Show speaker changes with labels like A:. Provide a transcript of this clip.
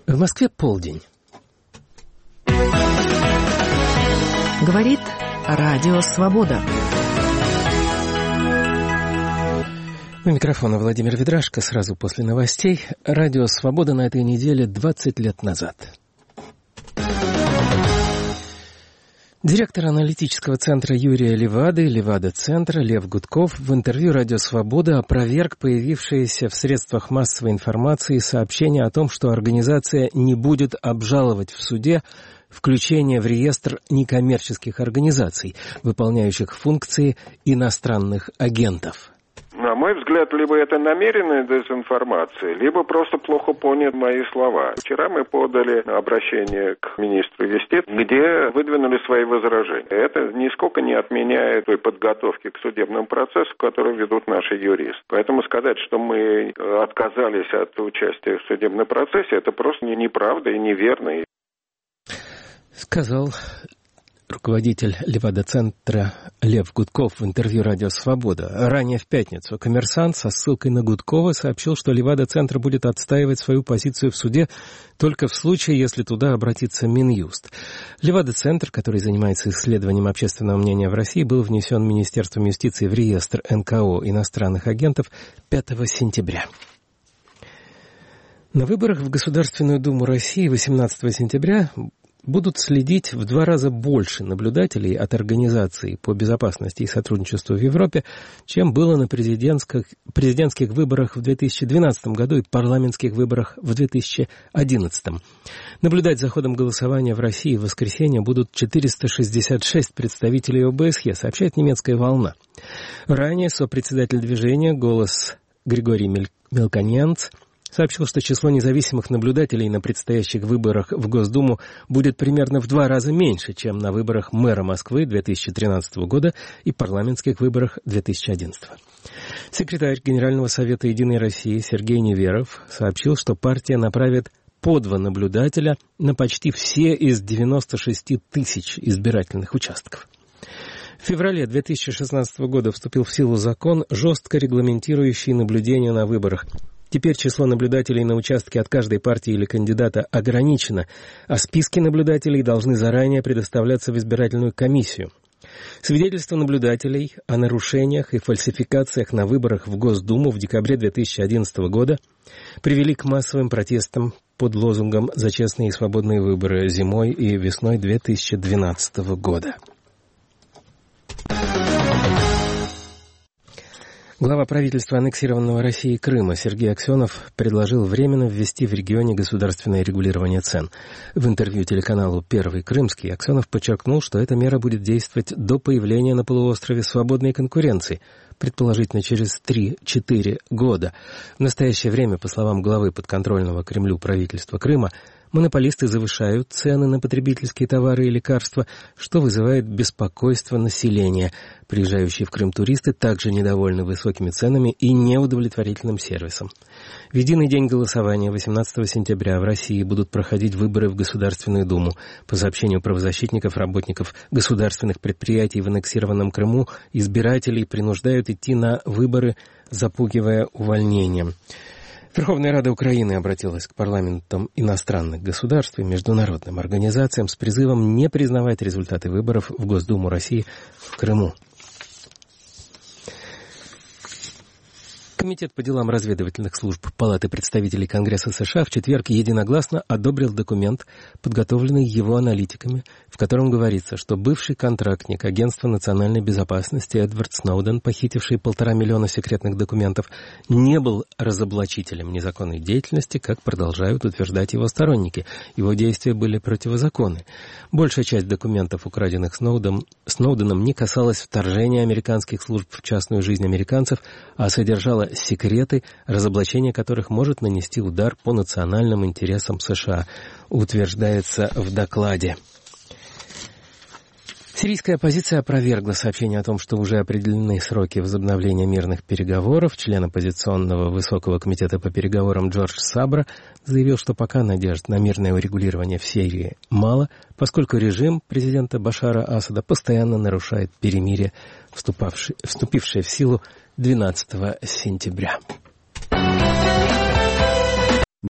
A: В Москве полдень.
B: Говорит Радио Свобода.
A: У микрофона Владимир Ведрашко. Сразу после новостей. Радио Свобода на этой неделе 20 лет назад. Директор аналитического центра Юрия Левады, Левада-центра, Лев Гудков в интервью «Радио Свобода» опроверг появившиеся в средствах массовой информации сообщения о том, что организация не будет обжаловать в суде включение в реестр некоммерческих организаций, выполняющих функции иностранных агентов.
C: На мой взгляд, либо это намеренная дезинформация, либо просто плохо поняты мои слова. Вчера мы подали обращение к министру юстиции, где выдвинули свои возражения. Это нисколько не отменяет той подготовки к судебному процессу, которую ведут наши юристы. Поэтому сказать, что мы отказались от участия в судебном процессе, это просто неправда и неверно.
A: Сказал руководитель Левада-центра Лев Гудков в интервью «Радио Свобода». Ранее в пятницу «Коммерсант» со ссылкой на Гудкова сообщил, что Левада-центр будет отстаивать свою позицию в суде только в случае, если туда обратится Минюст. Левада-центр, который занимается исследованием общественного мнения в России, был внесен Министерством юстиции в реестр НКО иностранных агентов 5 сентября. На выборах в Государственную Думу России 18 сентября будут следить в 2 раза больше наблюдателей от Организации по безопасности и сотрудничеству в Европе, чем было на президентских выборах в 2012 году и парламентских выборах в 2011. Наблюдать за ходом голосования в России в воскресенье будут 466 представителей ОБСЕ, сообщает немецкая «Волна». Ранее сопредседатель движения «Голос» Григорий Мелконянц сообщил, что число независимых наблюдателей на предстоящих выборах в Госдуму будет примерно в 2 раза меньше, чем на выборах мэра Москвы 2013 года и парламентских выборах 2011. Секретарь Генерального совета «Единой России» Сергей Неверов сообщил, что партия направит по 2 наблюдателя на почти все из 96 тысяч избирательных участков. В феврале 2016 года вступил в силу закон, жестко регламентирующий наблюдение на выборах. Теперь число наблюдателей на участке от каждой партии или кандидата ограничено, а списки наблюдателей должны заранее предоставляться в избирательную комиссию. Свидетельства наблюдателей о нарушениях и фальсификациях на выборах в Госдуму в декабре 2011 года привели к массовым протестам под лозунгом «За честные и свободные выборы» зимой и весной 2012 года. Глава правительства аннексированного Россией Крыма Сергей Аксенов предложил временно ввести в регионе государственное регулирование цен. В интервью телеканалу «Первый Крымский» Аксенов подчеркнул, что эта мера будет действовать до появления на полуострове свободной конкуренции, предположительно через 3-4 года. В настоящее время, по словам главы подконтрольного Кремлю правительства Крыма, монополисты завышают цены на потребительские товары и лекарства, что вызывает беспокойство населения. Приезжающие в Крым туристы также недовольны высокими ценами и неудовлетворительным сервисом. В единый день голосования 18 сентября в России будут проходить выборы в Государственную Думу. По сообщению правозащитников, работников государственных предприятий в аннексированном Крыму, избирателей принуждают идти на выборы, запугивая увольнением. Верховная Рада Украины обратилась к парламентам иностранных государств и международным организациям с призывом не признавать результаты выборов в Госдуму России в Крыму. Комитет по делам разведывательных служб Палаты представителей Конгресса США в четверг единогласно одобрил документ, подготовленный его аналитиками, в котором говорится, что бывший контрактник Агентства национальной безопасности Эдвард Сноуден, похитивший 1,5 миллиона секретных документов, не был разоблачителем незаконной деятельности, как продолжают утверждать его сторонники. Его действия были противозаконны. Большая часть документов, украденных Сноуденом, не касалась вторжения американских служб в частную жизнь американцев, а содержала секреты, разоблачение которых может нанести удар по национальным интересам США, утверждается в докладе. Сирийская оппозиция опровергла сообщение о том, что уже определены сроки возобновления мирных переговоров. Член оппозиционного Высокого комитета по переговорам Джордж Сабра заявил, что пока надежд на мирное урегулирование в Сирии мало, поскольку режим президента Башара Асада постоянно нарушает перемирие, вступившее в силу 12 сентября.